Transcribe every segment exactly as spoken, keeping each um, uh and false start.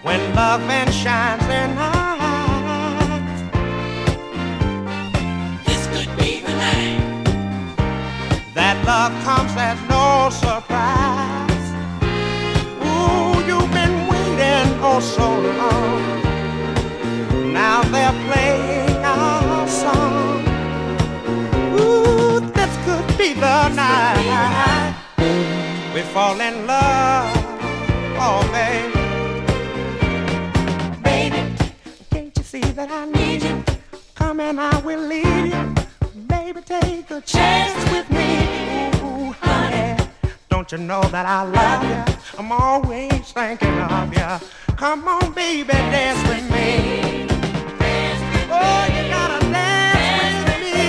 when love and shines their eyes. This could be the night that love comes as no surprise. Ooh, you've been waiting oh so long. Now they're playing our song. Ooh, this could be the night we fall in love. Oh, baby. baby. Can't you see that I need you? Come and I will lead you. Baby, take a chance with me. Ooh, honey, don't you know that I love you? I'm always thinking of you. Come on, baby, dance with me. Oh, you gotta dance with me.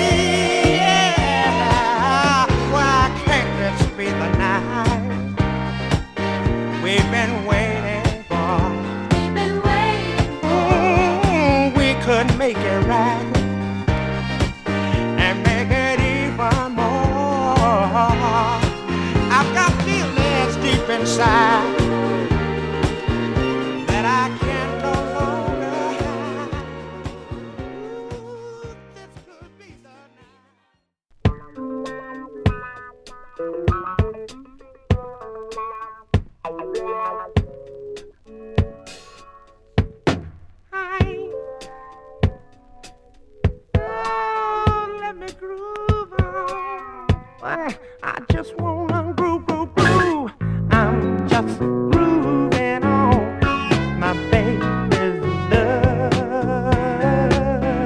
Yeah. Why can't this be the night we've been waiting for? We've been waiting for. Mm, we could make it right and make it even more. I've got feelings deep inside that I can no longer hide. Ooh, this could be the night. Oh, let me groove on. Well, I just wanna groove, groove, groove. I'm just grooving on my baby's love.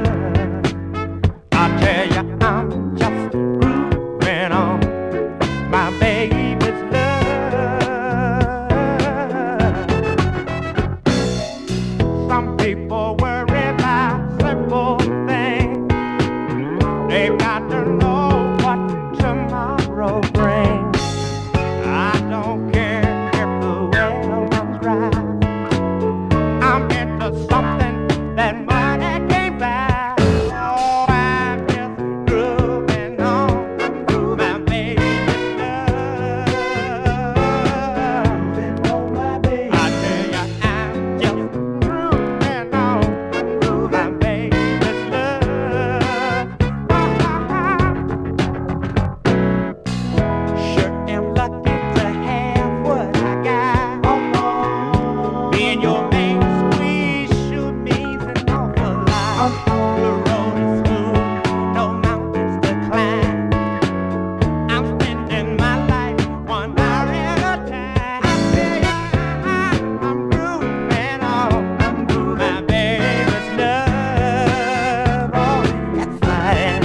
I tell ya, I'm just grooving on my baby's love. Some people worry about simple things. They've got to know what tomorrow brings. I don't care if the weather runs dry. I'm into something that money can't buy. Oh, I'm just grooving on my baby's love. I tell ya, I'm just grooving on my baby's love. Sure am lucky to have what I got. Being your main squeeze sure means an awful lot. The road is smooth, no mountains to climb. I'm spending my life one hour at a time. I tell ya, I'm grooving on my baby's love. Oh, that's fine.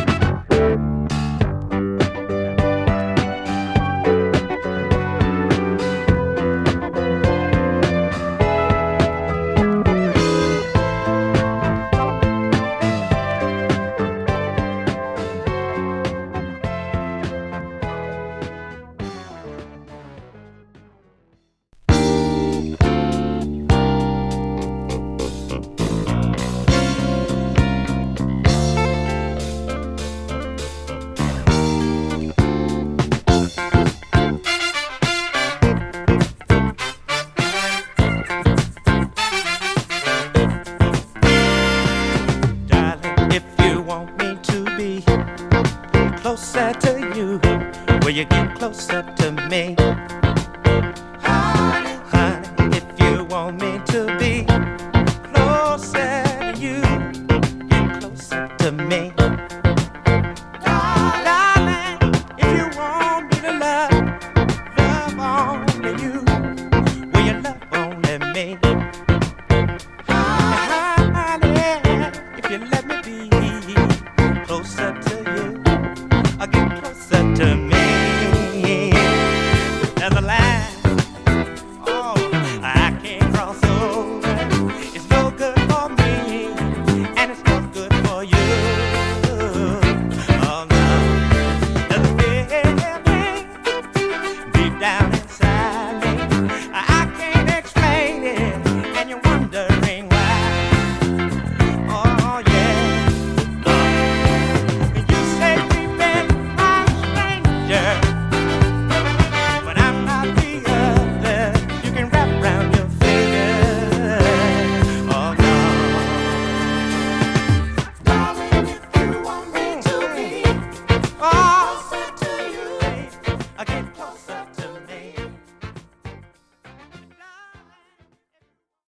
Darling, if you want me to be closer to you, will you get closer to me? Honey, honey, if you want me to be